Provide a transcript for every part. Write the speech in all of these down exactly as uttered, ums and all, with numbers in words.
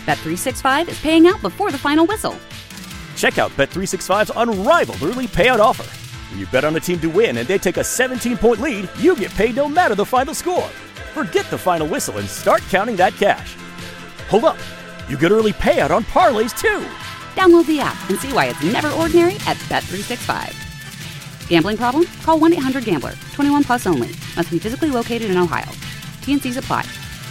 Bet three sixty-five is paying out before the final whistle. Check out Bet three sixty-five's unrivaled early payout offer. When you bet on a team to win and they take a seventeen-point lead, you get paid no matter the final score. Forget the final whistle and start counting that cash. Hold up. You get early payout on parlays, too. Download the app and see why it's never ordinary at Bet three sixty-five. Gambling problem? Call one eight hundred gambler. twenty-one plus only. Must be physically located in Ohio. T and C's apply.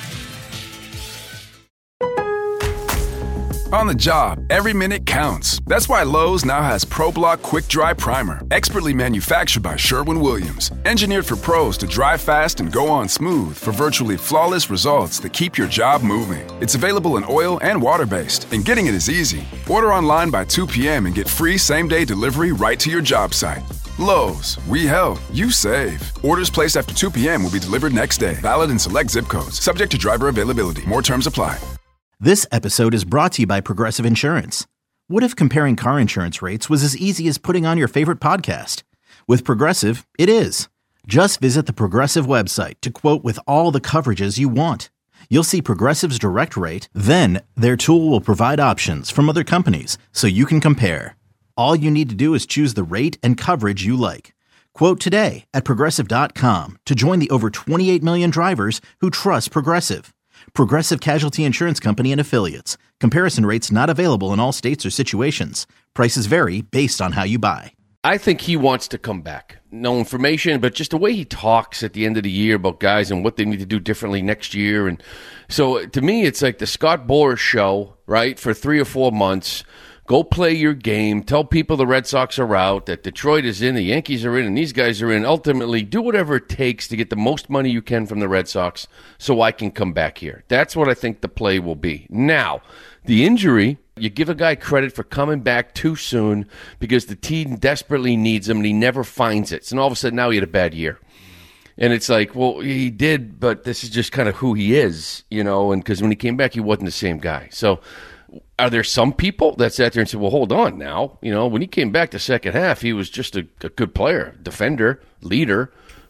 On the job, every minute counts. That's why Lowe's now has ProBlock Quick Dry Primer, expertly manufactured by Sherwin-Williams. Engineered for pros to dry fast and go on smooth for virtually flawless results that keep your job moving. It's available in oil and water-based, and getting it is easy. Order online by two p.m. and get free same-day delivery right to your job site. Lowe's, we help, you save. Orders placed after two p.m. will be delivered next day. Valid in select zip codes. Subject to driver availability. More terms apply. This episode is brought to you by Progressive Insurance. What if comparing car insurance rates was as easy as putting on your favorite podcast? With Progressive, it is. Just visit the Progressive website to quote with all the coverages you want. You'll see Progressive's direct rate, then their tool will provide options from other companies so you can compare. All you need to do is choose the rate and coverage you like. Quote today at Progressive dot com to join the over twenty-eight million drivers who trust Progressive. Progressive Casualty Insurance Company and Affiliates. Comparison rates not available in all states or situations. Prices vary based on how you buy. I think he wants to come back. No information, but just the way he talks at the end of the year about guys and what they need to do differently next year. And so to me, it's like the Scott Boras show, right, for three or four months. Go play your game. Tell people the Red Sox are out, that Detroit is in, the Yankees are in, and these guys are in. Ultimately, do whatever it takes to get the most money you can from the Red Sox so I can come back here. That's what I think the play will be. Now, the injury, you give a guy credit for coming back too soon because the team desperately needs him and he never finds it. So all of a sudden now he had a bad year. And it's like, well, he did, but this is just kind of who he is, you know, and because when he came back, he wasn't the same guy. So are there some people that sat there and said, well, hold on now. You know, when he came back the second half, he was just a, a good player, defender, leader.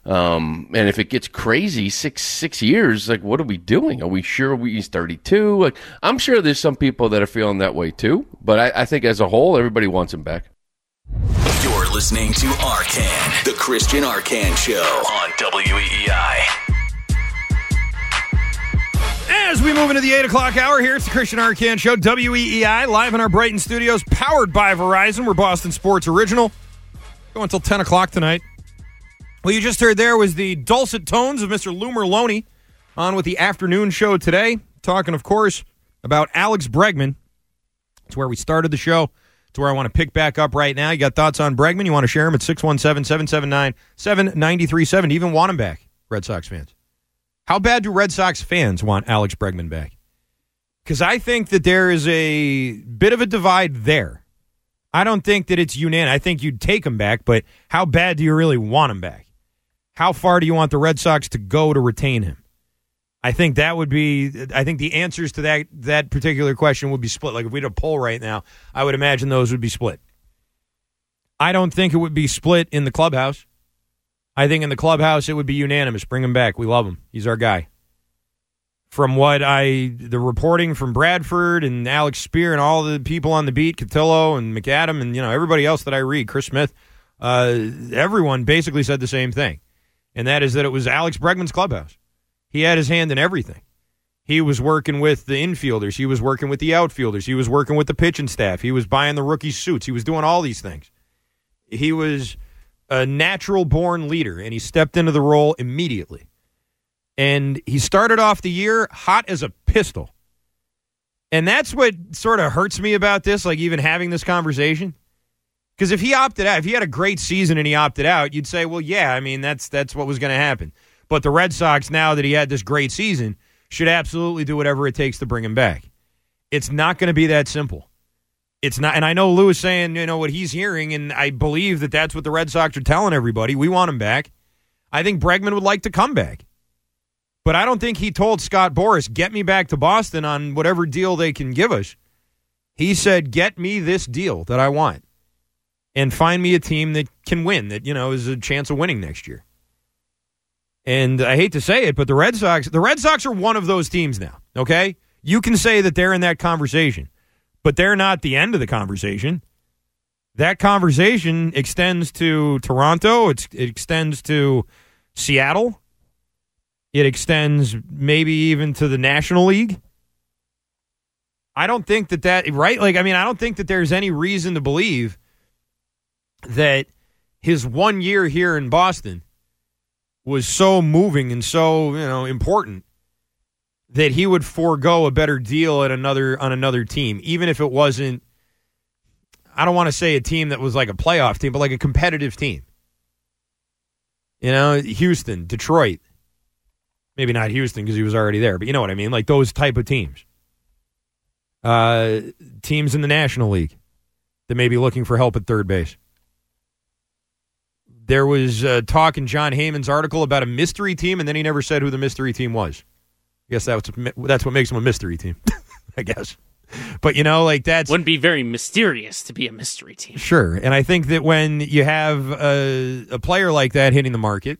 Um, and if it gets crazy, six six years, like, what are we doing? Are we sure we, he's thirty-two? Like, I'm sure there's some people that are feeling that way too. But I, I think as a whole, everybody wants him back. You're listening to Arcand, the Christian Arcand Show on W E E I. As we move into the eight o'clock hour here, it's the Christian Arcand Show, W E E I, live in our Brighton studios, powered by Verizon. We're Boston Sports Original. Go until ten o'clock tonight. Well, you just heard there was the dulcet tones of Mister Lou Merloni on with the afternoon show today, talking, of course, about Alex Bregman. It's where we started the show. It's where I want to pick back up right now. You got thoughts on Bregman? You want to share them at six one seven, seven seven nine, seven nine three seven. Even want him back, Red Sox fans. How bad do Red Sox fans want Alex Bregman back? Because I think that there is a bit of a divide there. I don't think that it's unanimous. I think you'd take him back, but how bad do you really want him back? How far do you want the Red Sox to go to retain him? I think that would be, I think the answers to that that particular question would be split. Like if we had a poll right now, I would imagine those would be split. I don't think it would be split in the clubhouse. I think in the clubhouse it would be unanimous. Bring him back. We love him. He's our guy. From what I, the reporting from Bradford and Alex Spear and all the people on the beat, Cotillo and McAdam and, you know, everybody else that I read, Chris Smith, uh, everyone basically said the same thing. And that is that it was Alex Bregman's clubhouse. He had his hand in everything. He was working with the infielders. He was working with the outfielders. He was working with the pitching staff. He was buying the rookie suits. He was doing all these things. He was a natural-born leader, and he stepped into the role immediately. And he started off the year hot as a pistol. And that's what sort of hurts me about this, like even having this conversation. Because if he opted out, if he had a great season and he opted out, you'd say, well, yeah, I mean, that's that's what was going to happen. But the Red Sox, now that he had this great season, should absolutely do whatever it takes to bring him back. It's not going to be that simple. It's not, and I know Lou is saying, you know, what he's hearing, and I believe that that's what the Red Sox are telling everybody. We want him back. I think Bregman would like to come back. But I don't think he told Scott Boras, get me back to Boston on whatever deal they can give us. He said, get me this deal that I want. And find me a team that can win, that, you know, is a chance of winning next year. And I hate to say it, but the Red Sox, the Red Sox are one of those teams now, okay? You can say that they're in that conversation, but they're not the end of the conversation. That conversation extends to Toronto. It's, it extends to Seattle. It extends maybe even to the National League. I don't think that that, right? Like, I mean, I don't think that there's any reason to believe that his one year here in Boston was so moving and so, you know, important that he would forego a better deal at another on another team, even if it wasn't, I don't want to say a team that was like a playoff team, but like a competitive team. You know, Houston, Detroit. Maybe not Houston because he was already there, but you know what I mean? Like those type of teams. Uh, teams in the National League that may be looking for help at third base. There was uh, talk in John Heyman's article about a mystery team, and then he never said who the mystery team was. I guess that's, that's what makes them a mystery team, I guess. But, you know, like that's... Wouldn't be very mysterious to be a mystery team. Sure, and I think that when you have a, a player like that hitting the market,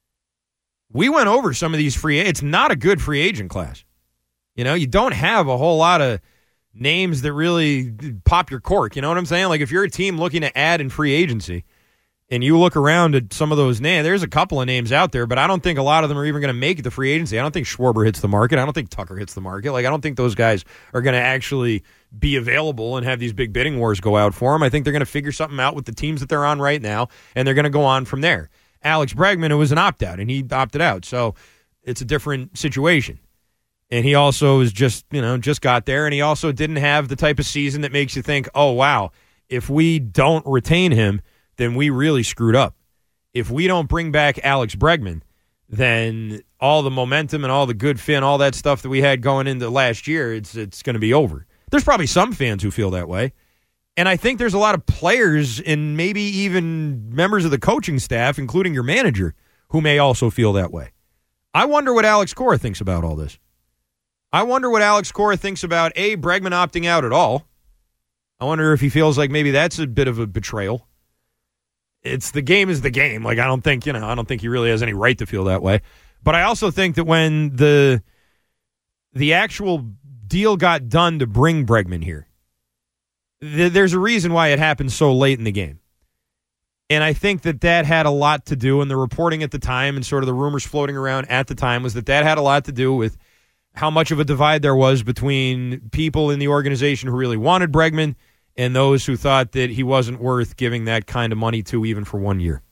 we went over some of these free... It's not a good free agent class. You know, you don't have a whole lot of names that really pop your cork. You know what I'm saying? Like, if you're a team looking to add in free agency, and you look around at some of those names, there's a couple of names out there, but I don't think a lot of them are even going to make it to free agency. I don't think Schwarber hits the market. I don't think Tucker hits the market. Like, I don't think those guys are going to actually be available and have these big bidding wars go out for them. I think they're going to figure something out with the teams that they're on right now, and they're going to go on from there. Alex Bregman, it was an opt-out, and he opted out, so it's a different situation. And he also is just, you know, just got there, and he also didn't have the type of season that makes you think, oh, wow, if we don't retain him, then we really screwed up. If we don't bring back Alex Bregman, then all the momentum and all the good fin, all that stuff that we had going into last year, it's it's going to be over. There's probably some fans who feel that way. And I think there's a lot of players and maybe even members of the coaching staff, including your manager, who may also feel that way. I wonder what Alex Cora thinks about all this. I wonder what Alex Cora thinks about, A, Bregman opting out at all. I wonder if he feels like maybe that's a bit of a betrayal. It's the game is the game. Like, I don't think, you know, I don't think he really has any right to feel that way. But I also think that when the the actual deal got done to bring Bregman here, th- there's a reason why it happened so late in the game. And I think that that had a lot to do, and the reporting at the time and sort of the rumors floating around at the time was that that had a lot to do with how much of a divide there was between people in the organization who really wanted Bregman and those who thought that he wasn't worth giving that kind of money to even for one year.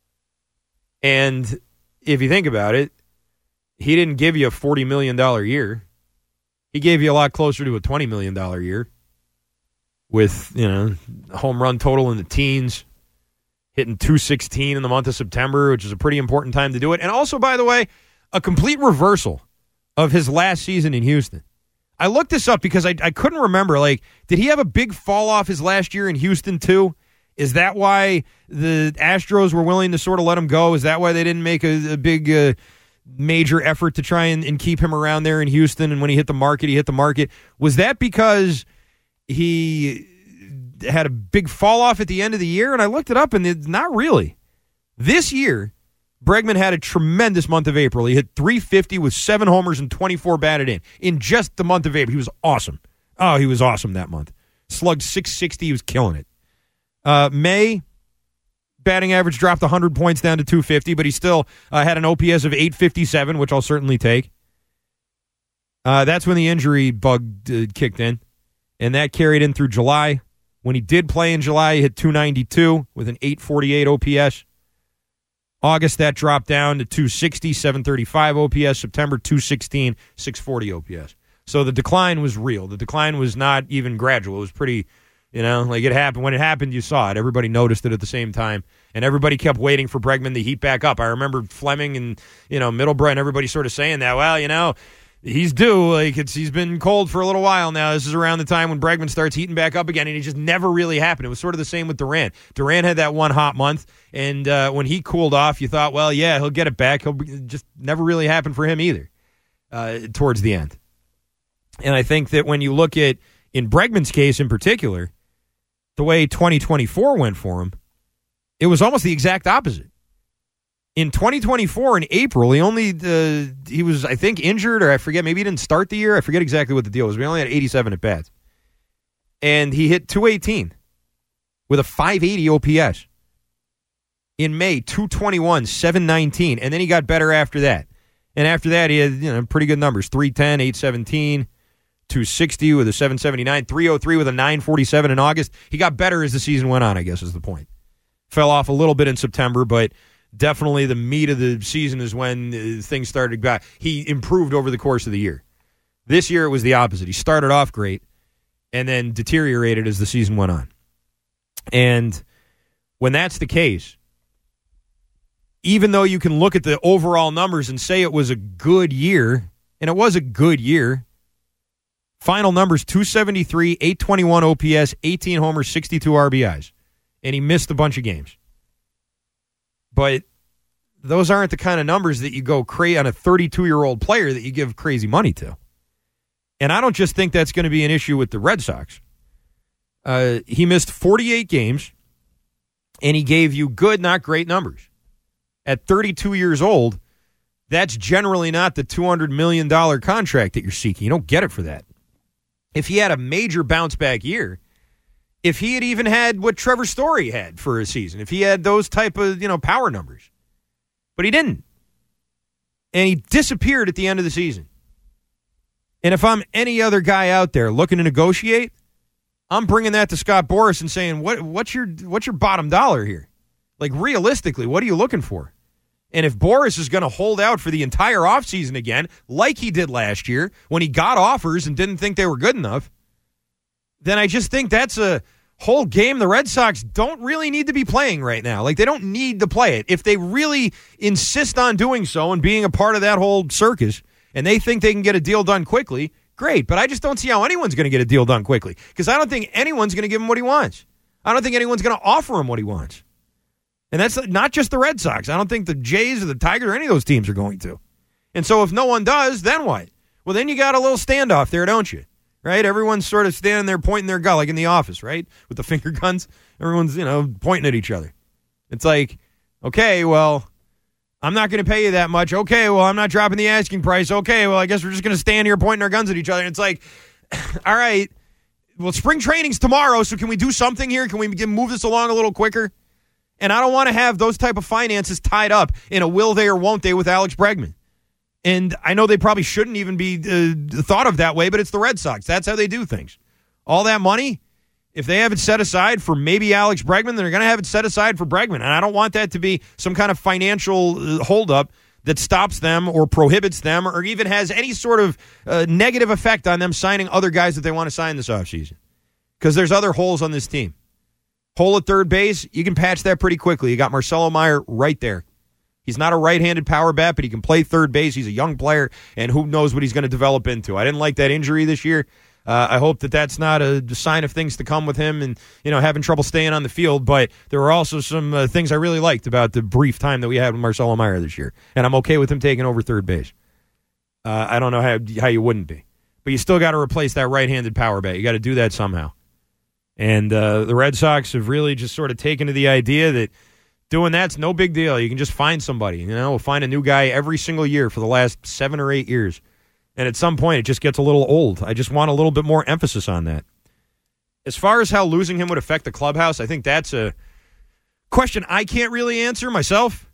And if you think about it, he didn't give you a forty million dollars year. He gave you a lot closer to a twenty million dollars year with, you know, home run total in the teens, hitting two sixteen in the month of September, which is a pretty important time to do it. And also, by the way, a complete reversal of his last season in Houston. I looked this up because I, I couldn't remember. Like, did he have a big fall off his last year in Houston too? Is that why the Astros were willing to sort of let him go? Is that why they didn't make a, a big uh, major effort to try and, and keep him around there in Houston? And when he hit the market, he hit the market. Was that because he had a big fall off at the end of the year? And I looked it up, and it's not really. This year, Bregman had a tremendous month of April. He hit three fifty with seven homers and twenty-four batted in. In just the month of April. He was awesome. Oh, he was awesome that month. Slugged six sixty. He was killing it. Uh, May, batting average dropped one hundred points down to two fifty, but he still uh, had an O P S of eight fifty-seven, which I'll certainly take. Uh, that's when the injury bug uh, kicked in, and that carried in through July. When he did play in July, he hit two ninety-two with an eight forty-eight O P S. August, that dropped down to two sixty, seven thirty-five O P S. September, two sixteen, six forty O P S. So the decline was real. The decline was not even gradual. It was pretty, you know, like it happened. When it happened, you saw it. Everybody noticed it at the same time, and everybody kept waiting for Bregman to heat back up. I remember Fleming and, you know, Middlebrough and everybody sort of saying that, well, you know, he's due. Like, it's he's been cold for a little while now. This is around the time when Bregman starts heating back up again, and it just never really happened. It was sort of the same with Duran. Duran had that one hot month, and uh, when he cooled off, you thought, well, yeah, he'll get it back. He'll be, just never really happened for him either uh, towards the end. And I think that when you look at, in Bregman's case in particular, the way twenty twenty-four went for him, it was almost the exact opposite. In twenty twenty-four, in April, he only uh, he was, I think, injured, or I forget, maybe he didn't start the year. I forget exactly what the deal was. We only had eighty-seven at bats. And he hit two eighteen with a five eighty O P S. In May, two twenty-one, seven nineteen, and then he got better after that. And after that, he had, you know, pretty good numbers, three ten, eight seventeen, two sixty with a seven seventy-nine, three oh three with a nine forty-seven in August. He got better as the season went on, I guess is the point. Fell off a little bit in September, but definitely the meat of the season is when uh, things started back. He improved over the course of the year. This year, it was the opposite. He started off great and then deteriorated as the season went on. And when that's the case, even though you can look at the overall numbers and say it was a good year, and it was a good year, final numbers, two seventy-three, eight twenty-one O P S, eighteen homers, sixty-two R B Is. And he missed a bunch of games. But those aren't the kind of numbers that you go crazy on a thirty-two-year-old player that you give crazy money to. And I don't just think that's going to be an issue with the Red Sox. Uh, he missed forty-eight games, and he gave you good, not great numbers. At thirty-two years old, that's generally not the two hundred million dollars contract that you're seeking. You don't get it for that. If he had a major bounce-back year, if he had even had what Trevor Story had for a season, if he had those type of, you know, power numbers. But he didn't. And he disappeared at the end of the season. And if I'm any other guy out there looking to negotiate, I'm bringing that to Scott Boras and saying, what, what's your what's your bottom dollar here? Like, realistically, what are you looking for? And if Boras is going to hold out for the entire offseason again, like he did last year when he got offers and didn't think they were good enough, then I just think that's a whole game the Red Sox don't really need to be playing right now. Like, they don't need to play it. If they really insist on doing so and being a part of that whole circus and they think they can get a deal done quickly, great. But I just don't see how anyone's going to get a deal done quickly because I don't think anyone's going to give him what he wants. I don't think anyone's going to offer him what he wants. And that's not just the Red Sox. I don't think the Jays or the Tigers or any of those teams are going to. And so if no one does, then what? Well, then you got a little standoff there, don't you? Right? Everyone's sort of standing there pointing their gun, like in the office, right? With the finger guns. Everyone's, you know, pointing at each other. It's like, okay, well, I'm not going to pay you that much. Okay, well, I'm not dropping the asking price. Okay, well, I guess we're just going to stand here pointing our guns at each other. And it's like, all right, well, spring training's tomorrow, so can we do something here? Can we move this along a little quicker? And I don't want to have those type of finances tied up in a will they or won't they with Alex Bregman. And I know they probably shouldn't even be uh, thought of that way, but it's the Red Sox. That's how they do things. All that money, if they have it set aside for maybe Alex Bregman, they're going to have it set aside for Bregman. And I don't want that to be some kind of financial holdup that stops them or prohibits them or even has any sort of uh, negative effect on them signing other guys that they want to sign this offseason. Because there's other holes on this team. Hole at third base, you can patch that pretty quickly. You got Marcelo Meyer right there. He's not a right-handed power bat, but he can play third base. He's a young player, and who knows what he's going to develop into. I didn't like that injury this year. Uh, I hope that that's not a sign of things to come with him and, you know, having trouble staying on the field. But there were also some uh, things I really liked about the brief time that we had with Marcelo Meyer this year, and I'm okay with him taking over third base. Uh, I don't know how how you wouldn't be. But you still got to replace that right-handed power bat. You got to do that somehow. And uh, the Red Sox have really just sort of taken to the idea that doing that's no big deal. You can just find somebody. You know, we'll find a new guy every single year for the last seven or eight years. And at some point, it just gets a little old. I just want a little bit more emphasis on that. As far as how losing him would affect the clubhouse, I think that's a question I can't really answer myself.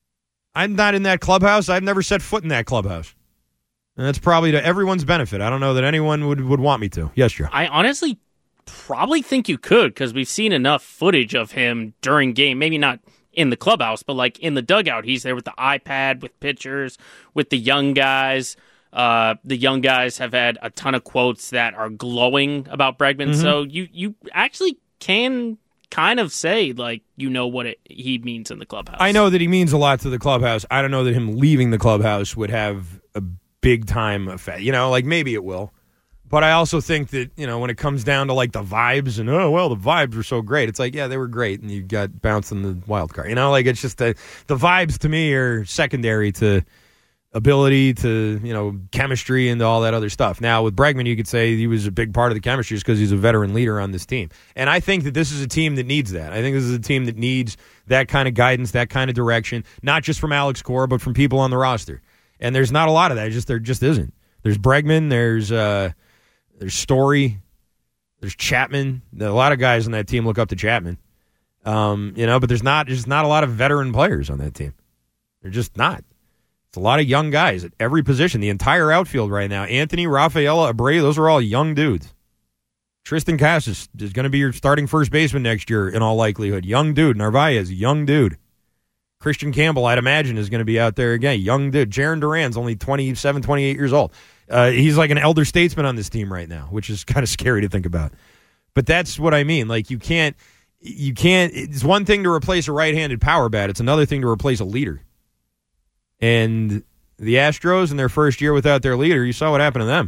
I'm not in that clubhouse. I've never set foot in that clubhouse. And that's probably to everyone's benefit. I don't know that anyone would, would want me to. Yes, Joe. I honestly probably think you could because we've seen enough footage of him during game. Maybe not in the clubhouse, but like in the dugout. He's there with the iPad, with pictures, with the young guys. Uh, the young guys have had a ton of quotes that are glowing about Bregman. Mm-hmm. So you, you actually can kind of say, like, you know what it, he means in the clubhouse. I know that he means a lot to the clubhouse. I don't know that him leaving the clubhouse would have a big-time effect. You know, like, maybe it will. But I also think that, you know, when it comes down to, like, the vibes and, oh, well, the vibes were so great. It's like, yeah, they were great, and you got bounced in the wild card. You know, like, it's just the, the vibes to me are secondary to ability to, you know, chemistry and all that other stuff. Now, with Bregman, you could say he was a big part of the chemistry just because he's a veteran leader on this team. And I think that this is a team that needs that. I think this is a team that needs that kind of guidance, that kind of direction, not just from Alex Cora, but from people on the roster. And there's not a lot of that. Just There just isn't. There's Bregman, there's uh, there's Story, there's Chapman. A lot of guys on that team look up to Chapman. Um, you know, but there's not, there's not a lot of veteran players on that team. They're just not. It's a lot of young guys at every position. The entire outfield right now. Anthony, Rafaela, Abreu, those are all young dudes. Tristan Casas is going to be your starting first baseman next year in all likelihood. Young dude. Narvaez, young dude. Christian Campbell, I'd imagine, is going to be out there again. Young dude. Jaron Duran's only twenty-seven, twenty-eight years old. Uh, he's like an elder statesman on this team right now, which is kind of scary to think about. But that's what I mean. Like, you can't, you can't, it's one thing to replace a right-handed power bat. It's another thing to replace a leader. And the Astros in their first year without their leader, you saw what happened to them.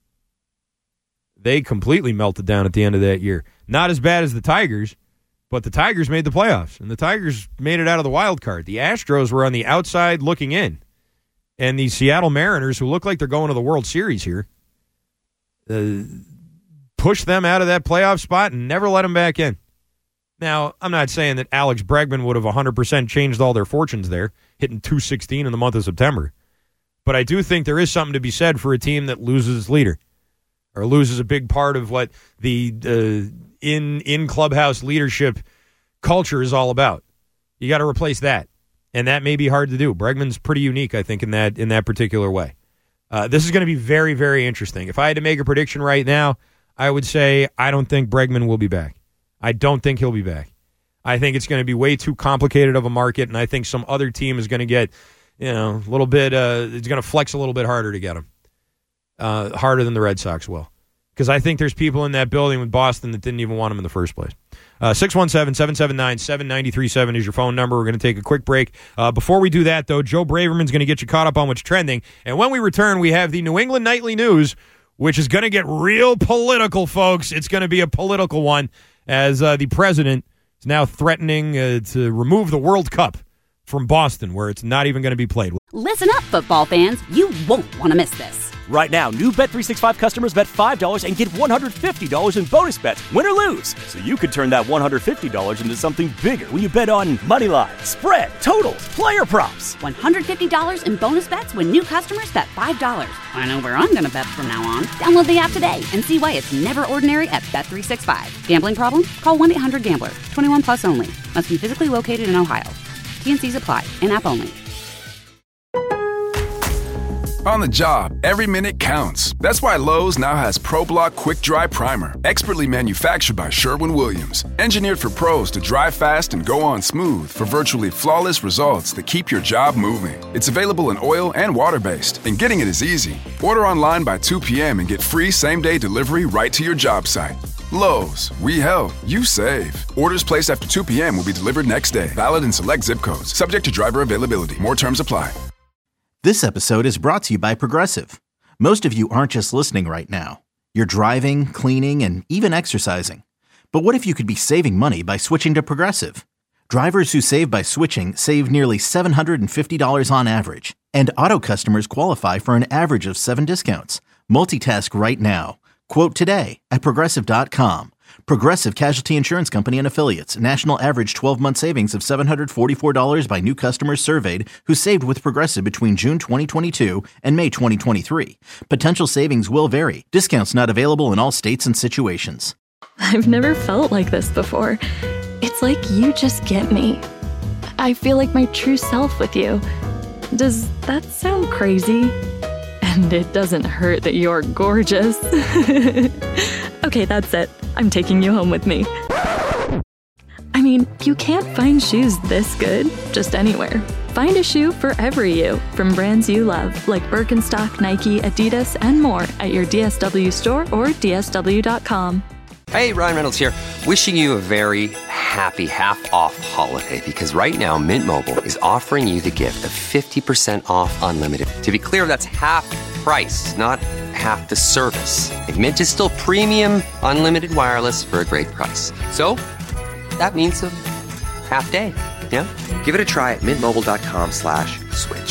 They completely melted down at the end of that year. Not as bad as the Tigers, but the Tigers made the playoffs, and the Tigers made it out of the wild card. The Astros were on the outside looking in. And the Seattle Mariners, who look like they're going to the World Series here, uh, pushed them out of that playoff spot and never let them back in. Now, I'm not saying that Alex Bregman would have one hundred percent changed all their fortunes there, hitting two sixteen in the month of September. But I do think there is something to be said for a team that loses its leader or loses a big part of what the uh, in in clubhouse leadership culture is all about. You got to replace that, and that may be hard to do. Bregman's pretty unique, I think, in that in that particular way. Uh, this is going to be very, very interesting. If I had to make a prediction right now, I would say I don't think Bregman will be back. I don't think he'll be back. I think it's going to be way too complicated of a market, and I think some other team is going to get, you know, a little bit, uh, it's going to flex a little bit harder to get him. Uh, harder than the Red Sox will. Because I think there's people in that building with Boston that didn't even want him in the first place. Uh, six one seven, seven seven nine, seven nine three seven is your phone number. We're going to take a quick break. Uh, before we do that, though, Joe Braverman's going to get you caught up on what's trending. And when we return, we have the New England Nightly News, which is going to get real political, folks. It's going to be a political one, as uh, the president is now threatening uh, to remove the World Cup from Boston, where it's not even going to be played. Listen up, football fans. You won't want to miss this. Right now, new Bet three sixty-five customers bet five dollars and get one hundred fifty dollars in bonus bets, win or lose. So you could turn that one hundred fifty dollars into something bigger when you bet on money line, spread, totals, player props. one hundred fifty dollars in bonus bets when new customers bet five dollars. I know where I'm going to bet from now on. Download the app today and see why it's never ordinary at Bet three sixty-five. Gambling problem? Call one eight hundred gambler. twenty-one plus only. Must be physically located in Ohio. T N Cs apply. In-app only. On the job, every minute counts. That's why Lowe's now has ProBlock Quick Dry Primer, expertly manufactured by Sherwin-Williams. Engineered for pros to dry fast and go on smooth for virtually flawless results that keep your job moving. It's available in oil and water-based, and getting it is easy. Order online by two p.m. and get free same-day delivery right to your job site. Lowe's, we help, you save. Orders placed after two p.m. will be delivered next day. Valid in select zip codes. Subject to driver availability. More terms apply. This episode is brought to you by Progressive. Most of you aren't just listening right now. You're driving, cleaning, and even exercising. But what if you could be saving money by switching to Progressive? Drivers who save by switching save nearly seven hundred fifty dollars on average. And auto customers qualify for an average of seven discounts. Multitask right now. Quote today at Progressive dot com. Progressive Casualty Insurance Company and Affiliates. National average twelve-month savings of seven hundred forty-four dollars by new customers surveyed who saved with Progressive between June twenty twenty-two and May twenty twenty-three. Potential savings will vary. Discounts not available in all states and situations. I've never felt like this before. It's like you just get me. I feel like my true self with you. Does that sound crazy? And it doesn't hurt that you're gorgeous. Okay, that's it. I'm taking you home with me. I mean, you can't find shoes this good just anywhere. Find a shoe for every you, from brands you love, like Birkenstock, Nike, Adidas, and more at your D S W store or D S W dot com. Hey, Ryan Reynolds here, wishing you a very happy half-off holiday, because right now Mint Mobile is offering you the gift of fifty percent off unlimited. To be clear, that's half price, not half the service. And Mint is still premium unlimited wireless for a great price. So, that means a half day, yeah? Give it a try at mintmobile.com slash switch.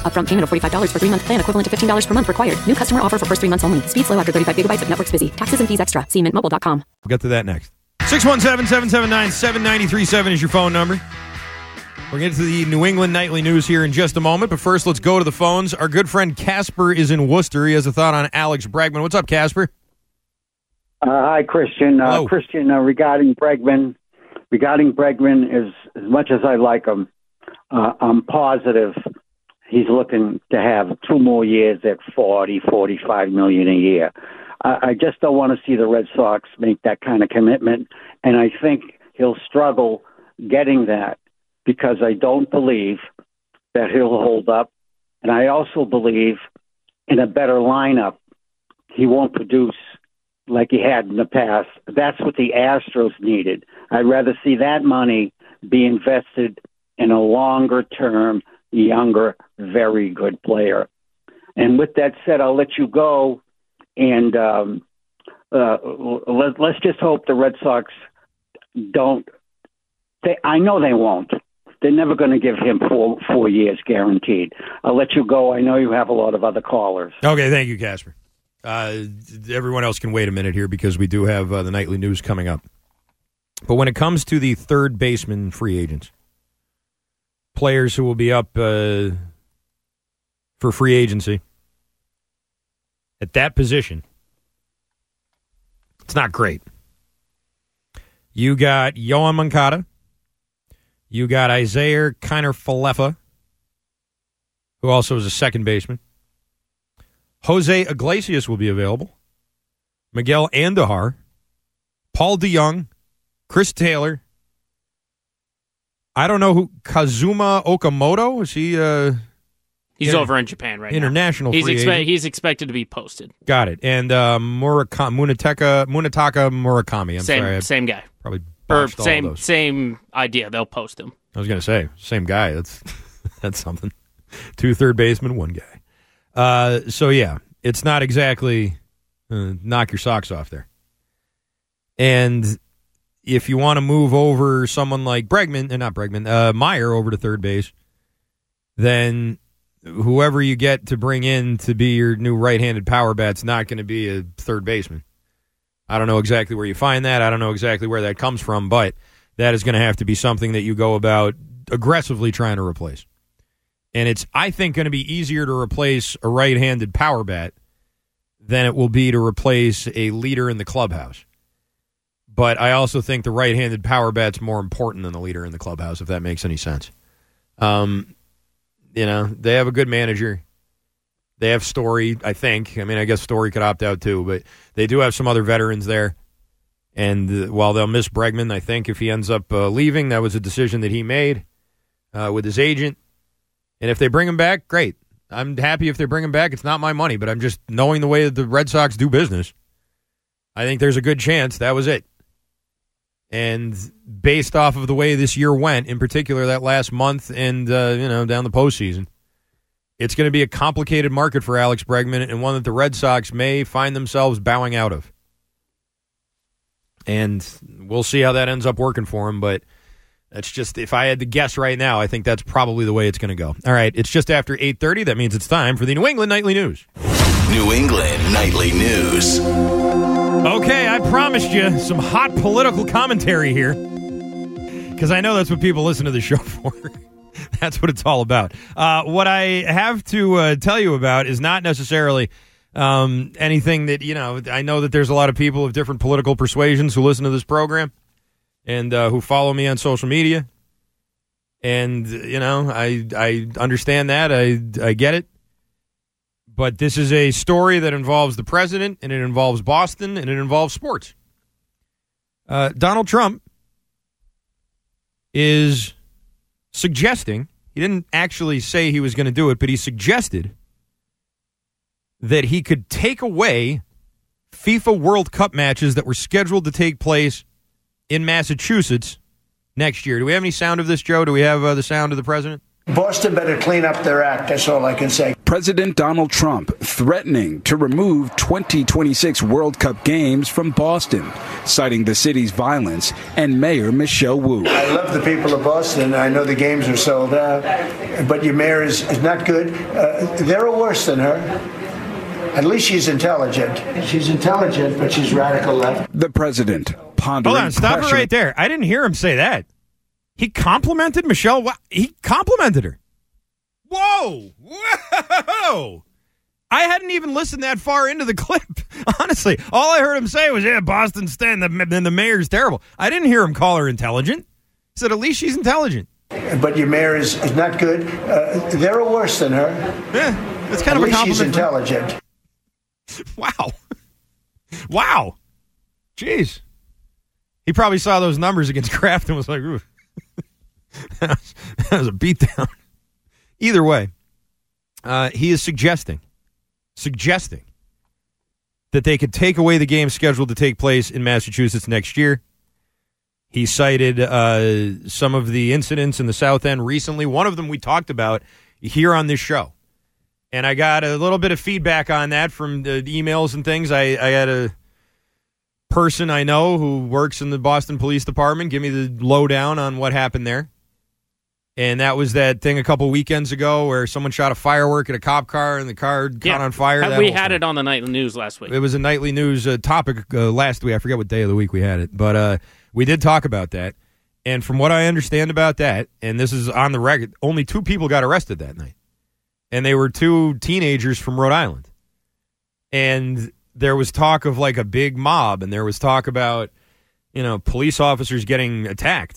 Upfront payment of forty-five dollars for three-month plan equivalent to fifteen dollars per month required. New customer offer for first three months only. Speed slow after thirty-five gigabytes if network's busy. Taxes and fees extra. See mint mobile dot com. We'll get to that next. six one seven, seven seven nine, seven nine three seven is your phone number. We're going to get to the New England Nightly News here in just a moment, but first let's go to the phones. Our good friend Casper is in Worcester. He has a thought on Alex Bregman. What's up, Casper? Uh, hi, Christian. Uh, Christian, uh, regarding Bregman, regarding Bregman, is as much as I like him, uh, I'm positive he's looking to have two more years at forty, forty-five million a year. I, I just don't want to see the Red Sox make that kind of commitment, and I think he'll struggle getting that because I don't believe that he'll hold up, and I also believe in a better lineup he won't produce like he had in the past. That's what the Astros needed. I'd rather see that money be invested in a longer-term, younger, very good player. And with that said, I'll let you go, and um, uh, let, let's just hope the Red Sox don't. They, I know they won't. They're never going to give him four four years guaranteed. I'll let you go. I know you have a lot of other callers. Okay, thank you, Casper. Uh, everyone else can wait a minute here because we do have uh, the nightly news coming up. But when it comes to the third baseman free agents, players who will be up uh, for free agency at that position, it's not great. You got Yohan Moncada. You got Isaiah Kiner-Falefa, who also is a second baseman. Jose Iglesias will be available. Miguel Andujar, Paul DeJong, Chris Taylor. I don't know who Kazuma Okamoto is. He? Uh, he's inter- over in Japan right international now. International free expe- agent. He's expected to be posted. Got it. And uh, Muraka- Munataka Munataka Murakami. I'm same sorry, I same guy. Probably or botched all same those. same idea. They'll post him. I was going to say same guy. That's that's something. Two third basemen, one guy. Uh, so, yeah, it's not exactly uh, knock your socks off there. And if you want to move over someone like Bregman, and not Bregman, uh, Meyer over to third base, then whoever you get to bring in to be your new right-handed power bat's not going to be a third baseman. I don't know exactly where you find that. I don't know exactly where that comes from, but that is going to have to be something that you go about aggressively trying to replace. And it's, I think, going to be easier to replace a right-handed power bat than it will be to replace a leader in the clubhouse. But I also think the right-handed power bat's more important than the leader in the clubhouse, if that makes any sense. Um, you know, they have a good manager. They have Story, I think. I mean, I guess Story could opt out too, but they do have some other veterans there. And uh, while they'll miss Bregman, I think if he ends up uh, leaving, that was a decision that he made uh, with his agent. And if they bring him back, great. I'm happy if they bring him back. It's not my money, but I'm just knowing the way that the Red Sox do business. I think there's a good chance that was it. And based off of the way this year went, in particular that last month and, uh, you know, down the postseason, it's going to be a complicated market for Alex Bregman and one that the Red Sox may find themselves bowing out of. And we'll see how that ends up working for him, but that's just, if I had to guess right now, I think that's probably the way it's going to go. All right, it's just after eight thirty. That means it's time for the New England Nightly News. New England Nightly News. Okay, I promised you some hot political commentary here because I know that's what people listen to the show for. That's what it's all about. Uh, what I have to uh, tell you about is not necessarily um, anything that, you know, I know that there's a lot of people of different political persuasions who listen to this program and uh, who follow me on social media. And, you know, I I understand that. I, I get it. But this is a story that involves the president, and it involves Boston, and it involves sports. Uh, Donald Trump is suggesting, he didn't actually say he was going to do it, but he suggested that he could take away FIFA World Cup matches that were scheduled to take place in Massachusetts next year. Do we have any sound of this, Joe? Do we have uh, the sound of the president? Boston better clean up their act. That's all I can say. President Donald Trump threatening to remove twenty twenty-six World Cup games from Boston, citing the city's violence, and Mayor Michelle Wu. I love the people of Boston. I know the games are sold out, but your mayor is, is not good. Uh, they're worse than her. At least she's intelligent. She's intelligent, but she's radical left. The president pondering Hold on, stop pressure. it right there. I didn't hear him say that. He complimented Michelle. He complimented her. Whoa! Whoa! I hadn't even listened that far into the clip. Honestly, all I heard him say was, yeah, Boston's staying, then the mayor's terrible. I didn't hear him call her intelligent. He said, at least she's intelligent. But your mayor is, is not good. Uh, they're worse than her. Yeah, it's kind At of a least compliment. she's intelligent. Wow. Wow. Jeez. He probably saw those numbers against Kraft and was like, ooh. that, was, that was a beatdown. Either way, uh, he is suggesting, suggesting that they could take away the game scheduled to take place in Massachusetts next year. He cited uh, some of the incidents in the South End recently. One of them we talked about here on this show. And I got a little bit of feedback on that from the emails and things. I, I had a person I know who works in the Boston Police Department give me the lowdown on what happened there. And that was that thing a couple weekends ago where someone shot a firework at a cop car and the car yeah. caught on fire. Had, that we whole had thing. it on the nightly news last week. It was a nightly news uh, topic uh, last week. I forget what day of the week we had it. But uh, we did talk about that. And from what I understand about that, and this is on the record, only two people got arrested that night. And they were two teenagers from Rhode Island. And there was talk of like a big mob, and there was talk about, you know, police officers getting attacked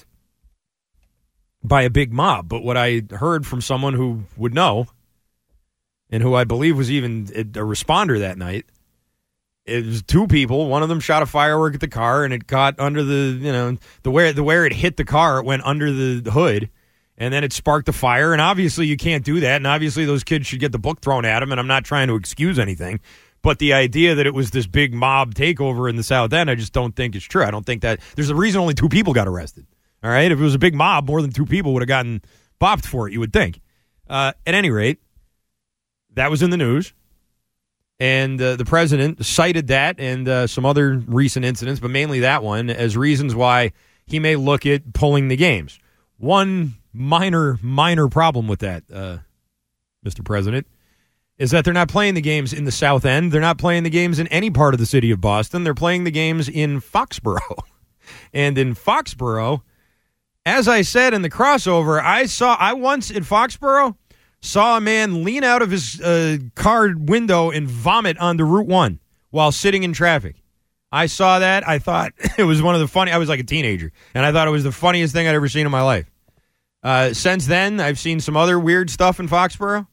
by a big mob. But what I heard from someone who would know, and who I believe was even a responder that night, it was two people. One of them shot a firework at the car, and it got under the, you know, the where the where it hit the car, it went under the hood, and then it sparked a fire. And obviously you can't do that, and obviously those kids should get the book thrown at them, and I'm not trying to excuse anything. But the idea that it was this big mob takeover in the South End, I just don't think is true. I don't think that there's a reason only two people got arrested. All right? If it was a big mob, more than two people would have gotten bopped for it, you would think. Uh, at any rate, that was in the news. And uh, the president cited that and uh, some other recent incidents, but mainly that one, as reasons why he may look at pulling the games. One minor, minor problem with that, uh, Mister President, is that they're not playing the games in the South End. They're not playing the games in any part of the city of Boston. They're playing the games in Foxborough. And in Foxborough, as I said in the crossover, I saw, I once in Foxborough saw a man lean out of his uh, car window and vomit onto Route one while sitting in traffic. I saw that. I thought it was one of the funny, I was like a teenager, and I thought it was the funniest thing I'd ever seen in my life. Uh, since then, I've seen some other weird stuff in Foxborough.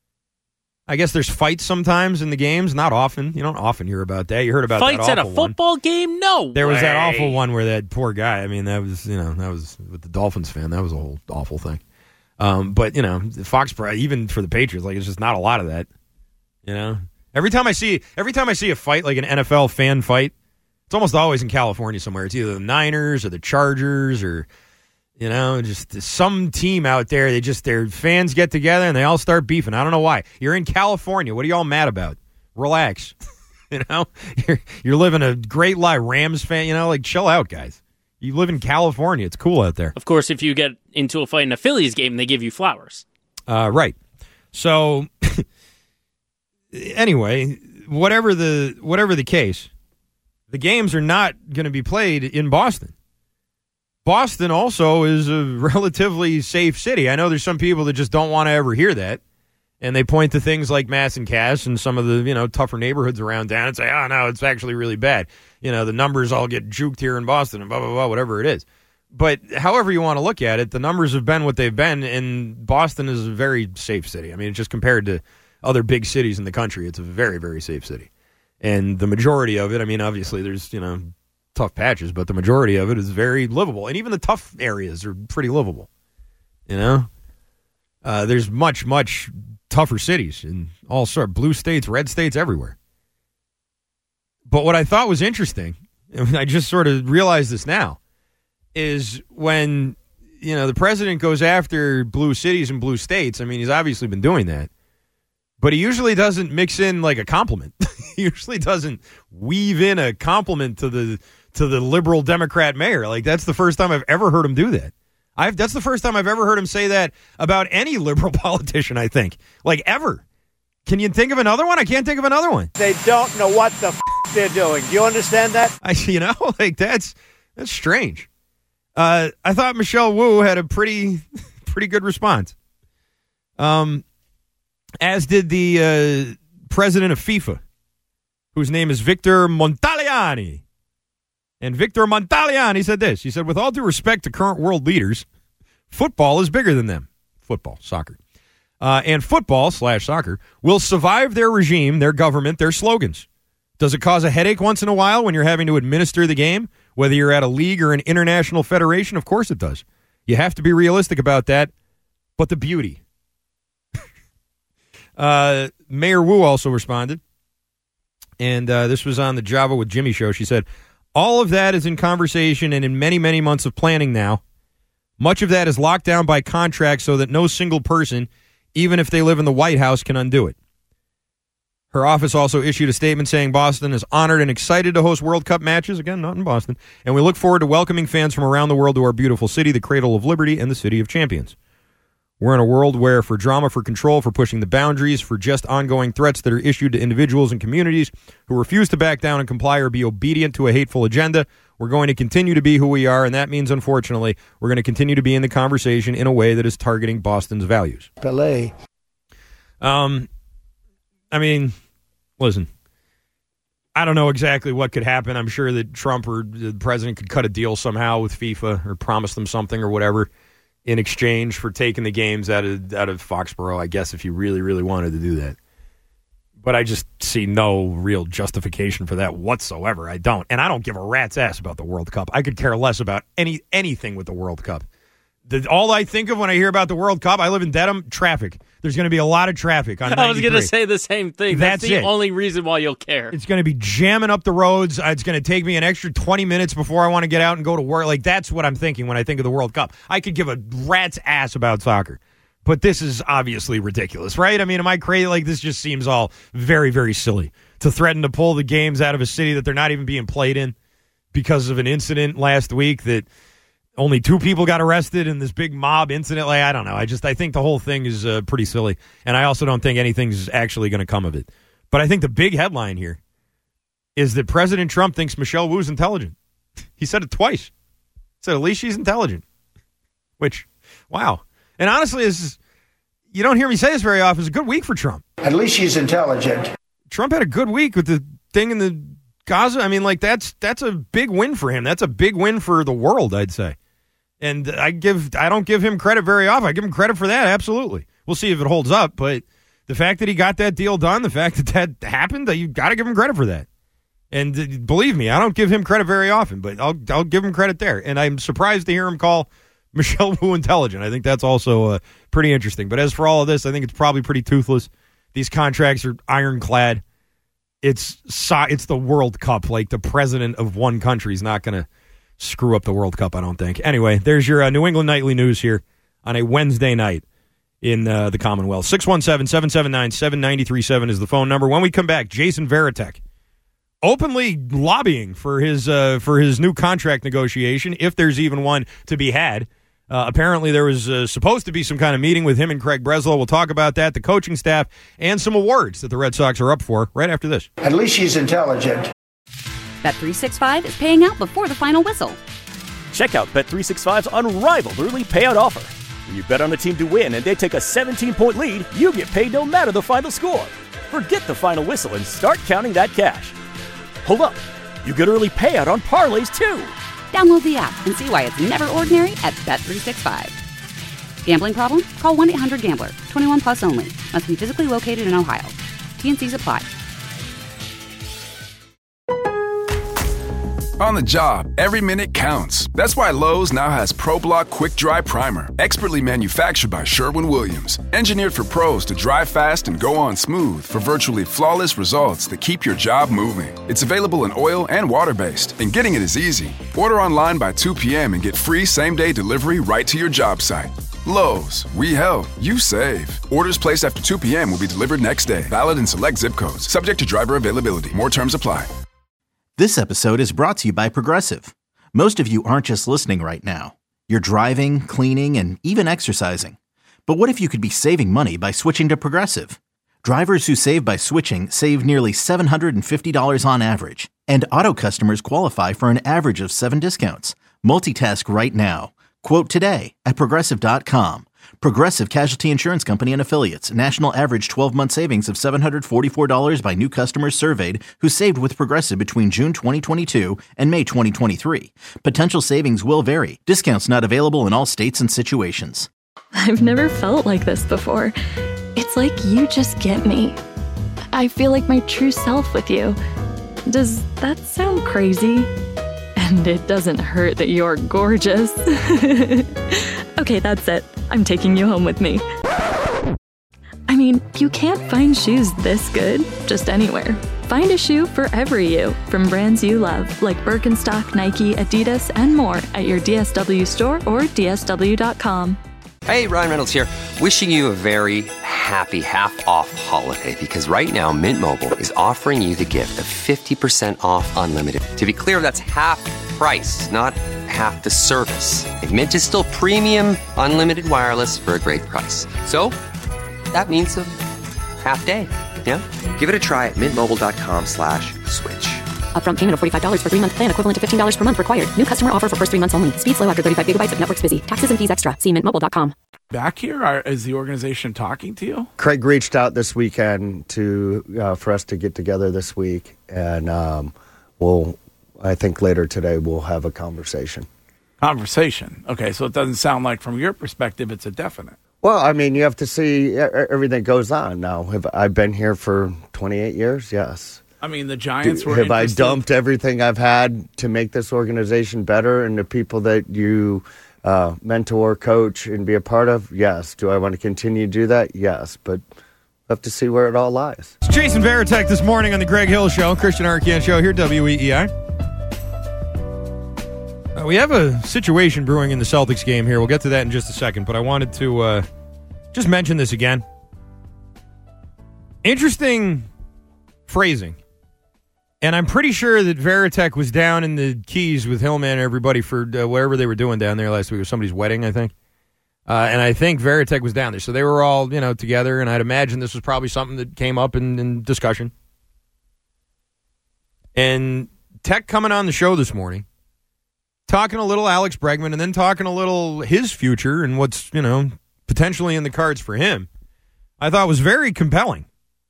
I guess there's fights sometimes in the games. Not often. You don't often hear about that. You heard about fights that at a football one. game? No There way. was that awful one where that poor guy, I mean, that was, you know, that was with the Dolphins fan. That was a whole awful thing. Um, but, you know, Foxborough, even for the Patriots, like, it's just not a lot of that. You know? Every time I see every time I see a fight, like an N F L fan fight, it's almost always in California somewhere. It's either the Niners or the Chargers or, you know, just some team out there. They just, their fans get together and they all start beefing. I don't know why. You're in California. What are you all mad about? Relax. you know, you're, you're living a great life. Rams fan, you know, like chill out, guys. You live in California. It's cool out there. Of course, if you get into a fight in a Phillies game, they give you flowers. Uh, right. So, anyway, whatever the whatever the case, the games are not going to be played in Boston. Boston also is a relatively safe city. I know there's some people that just don't want to ever hear that, and they point to things like Mass and Cass and some of the, you know, tougher neighborhoods around town and say, oh, no, it's actually really bad. You know, the numbers all get juked here in Boston and blah, blah, blah, whatever it is. But however you want to look at it, the numbers have been what they've been, and Boston is a very safe city. I mean, just compared to other big cities in the country, it's a very, very safe city. And the majority of it, I mean, obviously there's, you know, tough patches, but the majority of it is very livable. And even the tough areas are pretty livable. You know? Uh, there's much, much tougher cities in all sorts, blue states, red states, everywhere. But what I thought was interesting, and I just sort of realized this now, is when you know, the president goes after blue cities and blue states. I mean, he's obviously been doing that. But he usually doesn't mix in like a compliment. He usually doesn't weave in a compliment to the to the liberal Democrat mayor. Like, that's the first time I've ever heard him do that. I've that's the first time I've ever heard him say that about any liberal politician, I think. Like, ever. Can you think of another one? I can't think of another one. They don't know what the f- they're doing. Do you understand that? I, you know, like, that's that's strange. Uh, I thought Michelle Wu had a pretty pretty good response. Um, as did the uh, president of FIFA, whose name is Victor Montagliani. And Victor Montagliani said this. He said, with all due respect to current world leaders, football is bigger than them. Football, soccer. Uh, and football slash soccer will survive their regime, their government, their slogans. Does it cause a headache once in a while when you're having to administer the game, whether you're at a league or an international federation? Of course it does. You have to be realistic about that. But the beauty. uh, Mayor Wu also responded. And uh, this was on the Java with Jimmy show. She said, all of that is in conversation and in many, many months of planning now. Much of that is locked down by contract so that no single person, even if they live in the White House, can undo it. Her office also issued a statement saying Boston is honored and excited to host World Cup matches, again, not in Boston, and we look forward to welcoming fans from around the world to our beautiful city, the cradle of liberty and the city of champions. We're in a world where for drama, for control, for pushing the boundaries, for just ongoing threats that are issued to individuals and communities who refuse to back down and comply or be obedient to a hateful agenda, we're going to continue to be who we are, and that means, unfortunately, we're going to continue to be in the conversation in a way that is targeting Boston's values. Pelé. Um, I mean, listen, I don't know exactly what could happen. I'm sure that Trump or the president could cut a deal somehow with FIFA or promise them something or whatever in exchange for taking the games out of out of Foxborough, I guess, if you really, really wanted to do that. But I just see no real justification for that whatsoever. I don't. And I don't give a rat's ass about the World Cup. I could care less about any anything with the World Cup. The, all I think of when I hear about the World Cup, I live in Dedham, traffic. There's going to be a lot of traffic on I was going to say the same thing. That's, That's the it. only reason why you'll care. It's going to be jamming up the roads. Uh, It's going to take me an extra twenty minutes before I want to get out and go to work. Like, that's what I'm thinking when I think of the World Cup. I could give a rat's ass about soccer. But this is obviously ridiculous, right? I mean, am I crazy? Like, this just seems all very, very silly. To threaten to pull the games out of a city that they're not even being played in because of an incident last week that only two people got arrested in this big mob incident. Like, I don't know. I just I think the whole thing is uh, pretty silly. And I also don't think anything's actually going to come of it. But I think the big headline here is that President Trump thinks Michelle Wu's intelligent. He said it twice. He said at least she's intelligent. Which, wow. And honestly, this is, you don't hear me say this very often. It's a good week for Trump. At least she's intelligent. Trump had a good week with the thing in the Gaza. I mean, like, that's that's a big win for him. That's a big win for the world, I'd say. And I give I don't give him credit very often. I give him credit for that, absolutely. We'll see if it holds up, but the fact that he got that deal done, the fact that that happened, you got to give him credit for that. And uh, believe me, I don't give him credit very often, but I'll I'll give him credit there. And I'm surprised to hear him call Michelle Wu intelligent. I think that's also uh, pretty interesting. But as for all of this, I think it's probably pretty toothless. These contracts are ironclad. It's so, it's the World Cup. Like, the president of one country is not going to screw up the World Cup, I don't think. Anyway, there's your uh, New England Nightly News here on a Wednesday night in uh, the Commonwealth. six one seven, seven seven nine, seven nine three seven is the phone number. When we come back, Jason Varitek openly lobbying for his uh, for his new contract negotiation, if there's even one to be had. Uh, apparently, there was uh, supposed to be some kind of meeting with him and Craig Breslow. We'll talk about that, the coaching staff, and some awards that the Red Sox are up for right after this. At least she's intelligent. Bet three sixty-five is paying out before the final whistle. Check out Bet three sixty-five's unrivaled early payout offer. When you bet on a team to win and they take a seventeen-point lead, you get paid no matter the final score. Forget the final whistle and start counting that cash. Hold up. You get early payout on parlays, too. Download the app and see why it's never ordinary at Bet three sixty-five. Gambling problem? Call one eight hundred gambler. twenty-one plus only. Must be physically located in Ohio. T and C's apply. On the job, every minute counts. That's why Lowe's now has ProBlock Quick Dry Primer, expertly manufactured by Sherwin-Williams. Engineered for pros to dry fast and go on smooth for virtually flawless results that keep your job moving. It's available in oil and water-based, and getting it is easy. Order online by two p.m. and get free same-day delivery right to your job site. Lowe's, we help, you save. Orders placed after two p.m. will be delivered next day. Valid in select zip codes. Subject to driver availability. More terms apply. This episode is brought to you by Progressive. Most of you aren't just listening right now. You're driving, cleaning, and even exercising. But what if you could be saving money by switching to Progressive? Drivers who save by switching save nearly seven hundred fifty dollars on average. And auto customers qualify for an average of seven discounts. Multitask right now. Quote today at Progressive dot com. Progressive Casualty Insurance Company and Affiliates. National average twelve-month savings of seven hundred forty-four dollars by new customers surveyed who saved with Progressive between June twenty twenty-two and May twenty twenty-three. Potential savings will vary. Discounts not available in all states and situations. I've never felt like this before. It's like you just get me. I feel like my true self with you. Does that sound crazy? And it doesn't hurt that you're gorgeous. Okay, that's it. I'm taking you home with me. I mean, you can't find shoes this good just anywhere. Find a shoe for every you from brands you love, like Birkenstock, Nike, Adidas, and more at your D S W store or D S W dot com. Hey, Ryan Reynolds here, wishing you a very happy half-off holiday, because right now Mint Mobile is offering you the gift of fifty percent off unlimited. To be clear, that's half price, not half the service. And Mint is still premium unlimited wireless for a great price. So that means a half day, yeah? Give it a try at mintmobile.com slash switch. Upfront payment of forty-five dollars for three-month plan equivalent to fifteen dollars per month required. New customer offer for first three months only. Speed slow after thirty-five gigabytes if network's busy. Taxes and fees extra. See mint mobile dot com. Back here, are, is the organization talking to you? Craig reached out this weekend to uh, for us to get together this week, and um, we'll, I think later today we'll have a conversation. Conversation. Okay, so it doesn't sound like from your perspective it's a definite. Well, I mean, you have to see everything that goes on now. Have I been here for twenty-eight years? Yes. I mean, the Giants Do, were Have interested. I dumped everything I've had to make this organization better and the people that you uh, mentor, coach, and be a part of? Yes. Do I want to continue to do that? Yes. But we'll have to see where it all lies. It's Jason Varitek this morning on the Greg Hill Show, Christian Arcand Show here, W E E I. Uh, we have a situation brewing in the Celtics game here. We'll get to that in just a second, but I wanted to uh, just mention this again. Interesting phrasing. And I'm pretty sure that Varitek was down in the Keys with Hillman and everybody for uh, whatever they were doing down there last week. It was somebody's wedding, I think. Uh, and I think Varitek was down there. So they were all, you know, together, and I'd imagine this was probably something that came up in, in discussion. And Tech coming on the show this morning, talking a little Alex Bregman, and then talking a little his future and what's, you know, potentially in the cards for him, I thought was very compelling.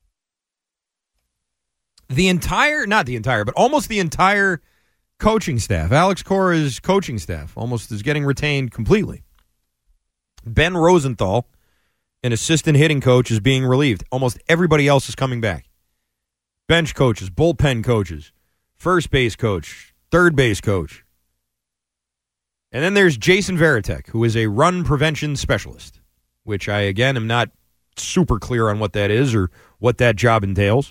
The entire, not the entire, but almost the entire coaching staff, Alex Cora's coaching staff, almost is getting retained completely. Ben Rosenthal, an assistant hitting coach, is being relieved. Almost everybody else is coming back. Bench coaches, bullpen coaches, first base coach, third base coach. And then there's Jason Varitek, who is a run prevention specialist, which I, again, am not super clear on what that is or what that job entails.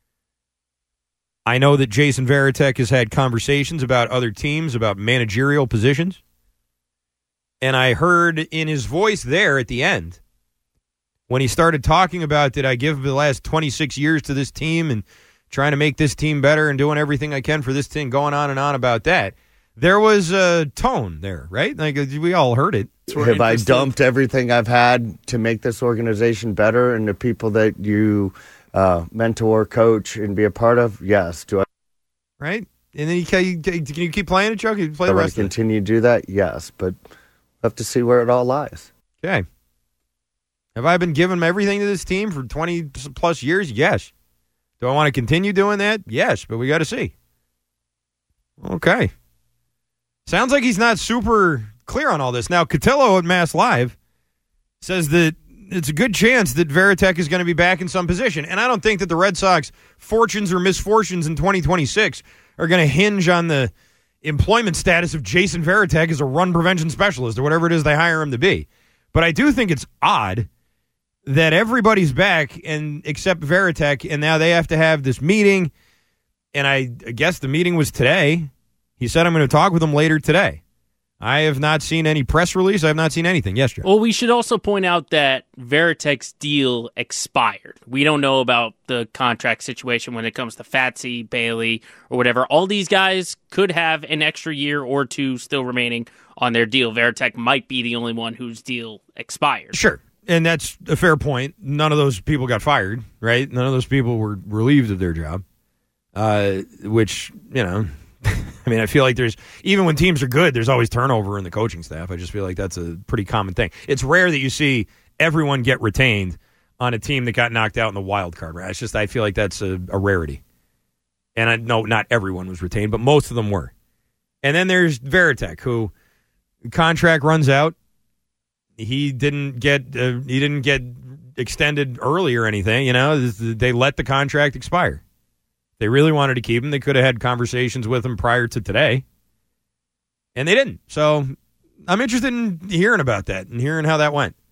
I know that Jason Varitek has had conversations about other teams, about managerial positions. And I heard in his voice there at the end, when he started talking about, did I give the last twenty-six years to this team and trying to make this team better and doing everything I can for this team, going on and on about that, there was a tone there, right? Like we all heard it. Have I dumped everything I've had to make this organization better and the people that you uh, mentor, coach, and be a part of? Yes. Do I? Right? And then you can, can you keep playing it, Chuck? You play do the I rest of it. continue to do that? Yes, but we'll have to see where it all lies. Okay. Have I been giving everything to this team for twenty plus years? Yes. Do I want to continue doing that? Yes, but we got to see. Okay. Sounds like he's not super clear on all this. Now, Cotillo at Mass Live says that it's a good chance that Varitek is going to be back in some position. And I don't think that the Red Sox fortunes or misfortunes in twenty twenty-six are going to hinge on the employment status of Jason Varitek as a run prevention specialist or whatever it is they hire him to be. But I do think it's odd that everybody's back and except Varitek, and now they have to have this meeting. And I, I guess the meeting was today. He said, I'm going to talk with him later today. I have not seen any press release. I have not seen anything. Yes, Joe. Well, we should also point out that Varitek's deal expired. We don't know about the contract situation when it comes to Fatsy, Bailey, or whatever. All these guys could have an extra year or two still remaining on their deal. Varitek might be the only one whose deal expired. Sure. And that's a fair point. None of those people got fired, right? None of those people were relieved of their job, uh, which, you know... I mean, I feel like there's, even when teams are good, there's always turnover in the coaching staff. I just feel like that's a pretty common thing. It's rare that you see everyone get retained on a team that got knocked out in the wild card round. It's just, I feel like that's a, a rarity. And I know not everyone was retained, but most of them were. And then there's Varitek, who contract runs out. He didn't get uh, he didn't get extended early or anything. You know, they let the contract expire. They really wanted to keep him. They could have had conversations with him prior to today, and they didn't. So I'm interested in hearing about that and hearing how that went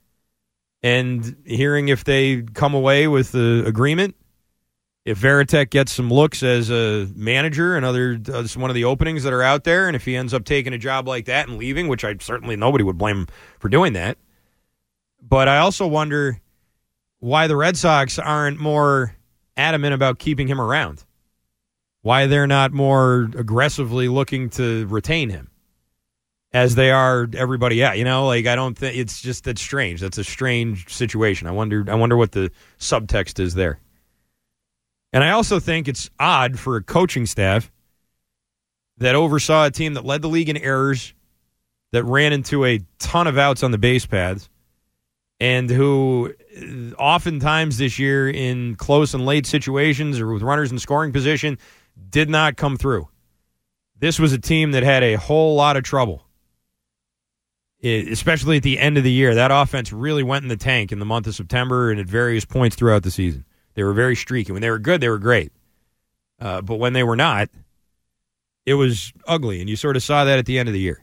and hearing if they come away with the agreement, if Varitek gets some looks as a manager and other uh, one of the openings that are out there, and if he ends up taking a job like that and leaving, which I certainly nobody would blame him for doing that. But I also wonder why the Red Sox aren't more adamant about keeping him around. Why they're not more aggressively looking to retain him as they are everybody else. You know, like I don't think it's just that's strange. That's a strange situation. I wonder I wonder what the subtext is there. And I also think it's odd for a coaching staff that oversaw a team that led the league in errors, that ran into a ton of outs on the base paths, and who oftentimes this year in close and late situations or with runners in scoring position did not come through. This was a team that had a whole lot of trouble, it, especially at the end of the year. That offense really went in the tank in the month of September and at various points throughout the season. They were very streaky. When they were good, they were great. Uh, but when they were not, it was ugly, and you sort of saw that at the end of the year.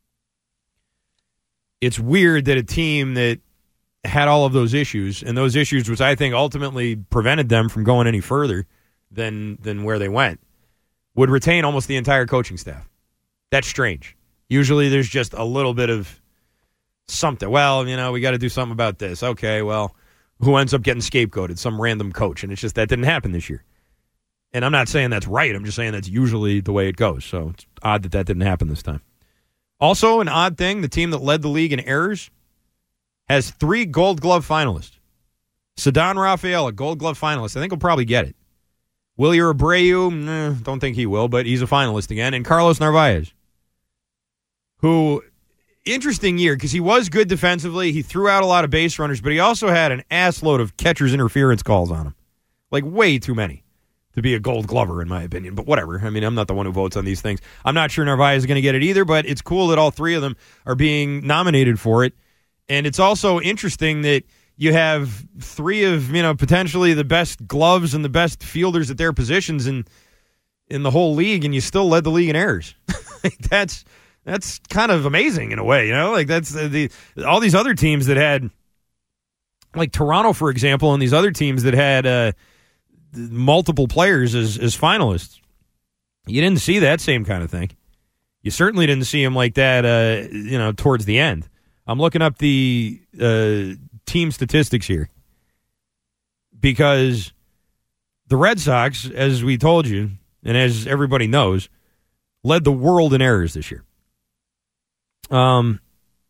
It's weird that a team that had all of those issues, and those issues which I think ultimately prevented them from going any further than than where they went, would retain almost the entire coaching staff. That's strange. Usually there's just a little bit of something. Well, you know, we got to do something about this. Okay, well, who ends up getting scapegoated? Some random coach. And it's just that didn't happen this year. And I'm not saying that's right. I'm just saying that's usually the way it goes. So it's odd that that didn't happen this time. Also, an odd thing, the team that led the league in errors has three Gold Glove finalists. Ceddanne Rafael, a Gold Glove finalist. I think he'll probably get it. Willie Abreu, nah, don't think he will, but he's a finalist again. And Carlos Narvaez, who, interesting year, because he was good defensively. He threw out a lot of base runners, but he also had an assload of catcher's interference calls on him. Like, way too many to be a Gold Glover, in my opinion. But whatever. I mean, I'm not the one who votes on these things. I'm not sure Narvaez is going to get it either, but it's cool that all three of them are being nominated for it. And it's also interesting that you have three of, you know, potentially the best gloves and the best fielders at their positions in in the whole league, and you still led the league in errors. that's that's kind of amazing in a way, you know? Like that's uh, the all these other teams that had, like Toronto, for example, and these other teams that had uh, multiple players as as finalists. You didn't see that same kind of thing. You certainly didn't see them like that, uh, you know, towards the end. I'm looking up the uh, team statistics here because the Red Sox, as we told you, and as everybody knows, led the world in errors this year. Um,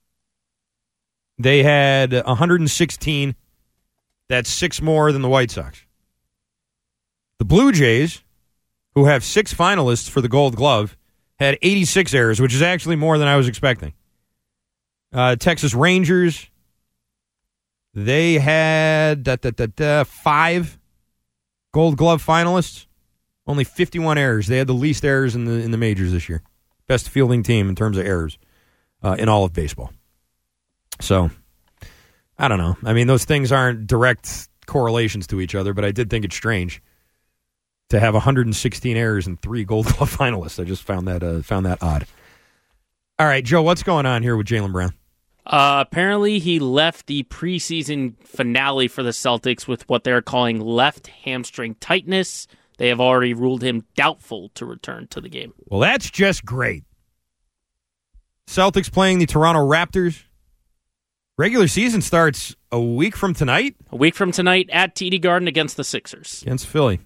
they had one hundred sixteen. That's six more than the White Sox. The Blue Jays, who have six finalists for the Gold Glove, had eighty-six errors, which is actually more than I was expecting. Uh, Texas Rangers, they had da, da, da, da, five Gold Glove finalists, only fifty-one errors. They had the least errors in the in the majors this year. Best fielding team in terms of errors uh, in all of baseball. So, I don't know. I mean, those things aren't direct correlations to each other, but I did think it's strange to have one hundred sixteen errors and three Gold Glove finalists. I just found that uh, found that odd. All right, Joe, what's going on here with Jaylen Brown? Uh, apparently, he left the preseason finale for the Celtics with what they're calling left hamstring tightness. They have already ruled him doubtful to return to the game. Well, that's just great. Celtics playing the Toronto Raptors. Regular season starts a week from tonight? A week from tonight at T D Garden against the Sixers. Against Philly.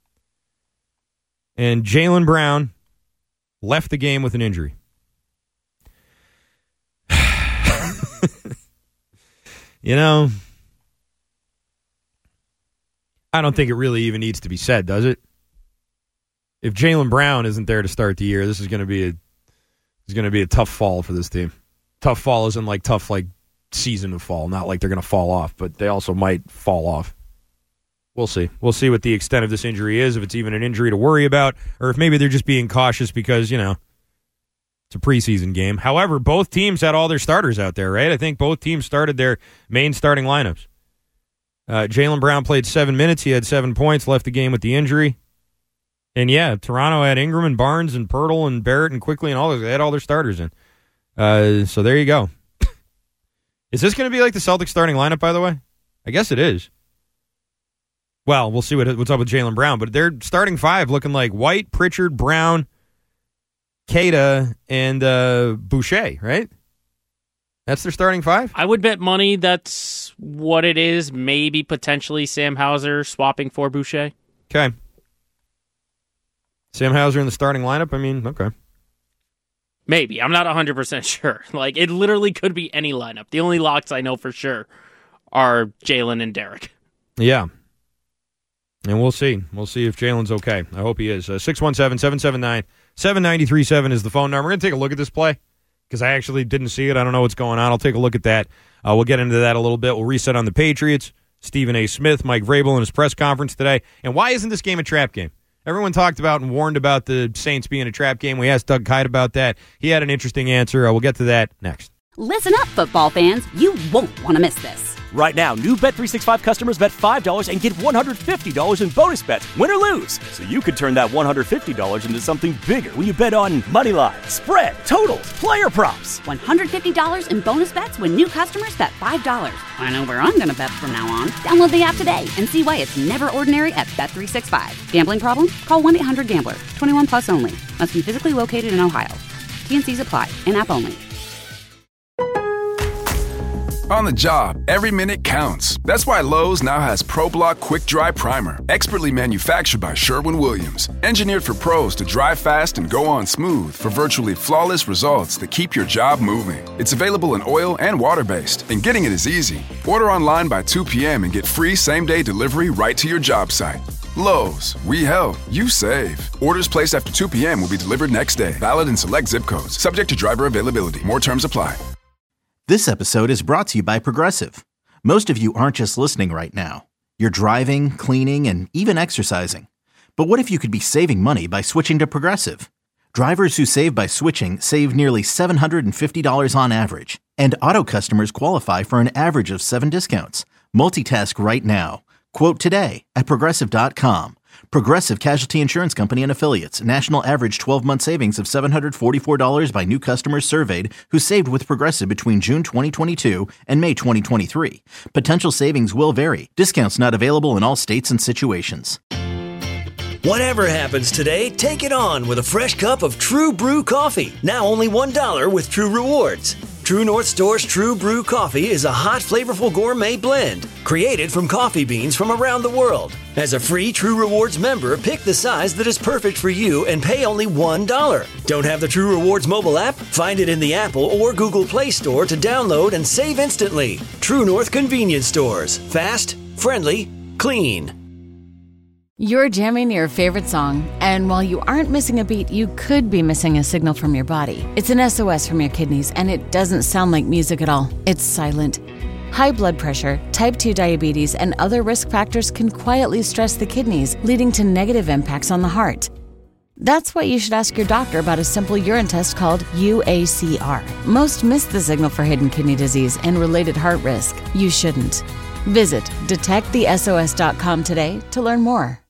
And Jaylen Brown left the game with an injury. You know, I don't think it really even needs to be said, does it? If Jaylen Brown isn't there to start the year, this is going to be a this is going to be a tough fall for this team. Tough fall isn't like tough like season of fall, not like they're going to fall off, but they also might fall off. We'll see. We'll see what the extent of this injury is, if it's even an injury to worry about, or if maybe they're just being cautious because, you know, it's a preseason game. However, both teams had all their starters out there, right? I think both teams started their main starting lineups. Uh, Jaylen Brown played seven minutes. He had seven points, left the game with the injury. And, yeah, Toronto had Ingram and Barnes and Pirtle and Barrett and Quickly and all those. They had all their starters in. Uh, so there you go. Is this going to be like the Celtics starting lineup, by the way? I guess it is. Well, we'll see what, what's up with Jaylen Brown. But they're starting five looking like White, Pritchard, Brown, Keita, and uh, Boucher, right? That's their starting five? I would bet money that's what it is. Maybe potentially Sam Hauser swapping for Boucher. Okay. Sam Hauser in the starting lineup? I mean, okay. Maybe. I'm not one hundred percent sure. Like, it literally could be any lineup. The only locks I know for sure are Jaylen and Derek. Yeah. And we'll see. We'll see if Jaylen's okay. I hope he is. Uh, six one seven, seven seven nine, seven nine three seven is the phone number. We're going to take a look at this play because I actually didn't see it. I don't know what's going on. I'll take a look at that. Uh, we'll get into that a little bit. We'll reset on the Patriots, Stephen A. Smith, Mike Vrabel in his press conference today. And why isn't this game a trap game? Everyone talked about and warned about the Saints being a trap game. We asked Doug Kite about that. He had an interesting answer. Uh, we'll get to that next. Listen up, football fans. You won't want to miss this. Right now, new Bet three sixty-five customers bet five dollars and get one hundred fifty dollars in bonus bets, win or lose. So you could turn that one hundred fifty dollars into something bigger when you bet on money line, spread, totals, player props. one hundred fifty dollars in bonus bets when new customers bet five dollars. I know where I'm going to bet from now on. Download the app today and see why it's never ordinary at Bet three sixty-five. Gambling problem? Call one eight hundred gambler. twenty-one plus only. Must be physically located in Ohio. T and C's apply. In-app only. On the job, every minute counts. That's why Lowe's now has ProBlock Quick Dry Primer, expertly manufactured by Sherwin-Williams. Engineered for pros to dry fast and go on smooth for virtually flawless results that keep your job moving. It's available in oil and water-based, and getting it is easy. Order online by two p.m. and get free same-day delivery right to your job site. Lowe's, we help, you save. Orders placed after two p.m. will be delivered next day. Valid in select zip codes. Subject to driver availability. More terms apply. This episode is brought to you by Progressive. Most of you aren't just listening right now. You're driving, cleaning, and even exercising. But what if you could be saving money by switching to Progressive? Drivers who save by switching save nearly seven hundred fifty dollars on average. And auto customers qualify for an average of seven discounts. Multitask right now. Quote today at Progressive dot com. Progressive Casualty Insurance Company and Affiliates. National average twelve-month savings of seven hundred forty-four dollars by new customers surveyed who saved with Progressive between June twenty twenty-two and May twenty twenty-three. Potential savings will vary. Discounts not available in all states and situations. Whatever happens today, take it on with a fresh cup of True Brew coffee. Now only one dollar with True Rewards. True North Store's True Brew Coffee is a hot, flavorful gourmet blend created from coffee beans from around the world. As a free True Rewards member, pick the size that is perfect for you and pay only one dollar. Don't have the True Rewards mobile app? Find it in the Apple or Google Play Store to download and save instantly. True North Convenience Stores. Fast, friendly, clean. You're jamming your favorite song, and while you aren't missing a beat, you could be missing a signal from your body. It's an S O S from your kidneys, and it doesn't sound like music at all. It's silent. High blood pressure, type two diabetes, and other risk factors can quietly stress the kidneys, leading to negative impacts on the heart. That's why you should ask your doctor about a simple urine test called U A C R. Most miss the signal for hidden kidney disease and related heart risk. You shouldn't. Visit detect the S O S dot com today to learn more.